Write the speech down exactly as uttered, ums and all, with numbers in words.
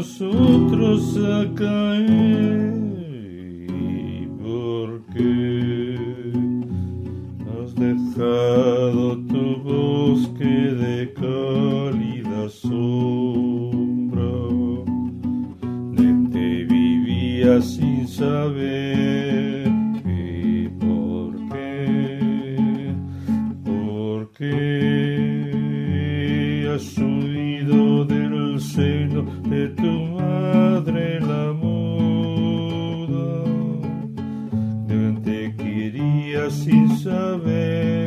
nosotros a caer. ¿Y por qué has dejado tu bosque de cálida sombra, donde vivías sin saber? ¿Y por qué? ¿Por qué has huido del seno de tu madre la muda, donde te quería sin saber?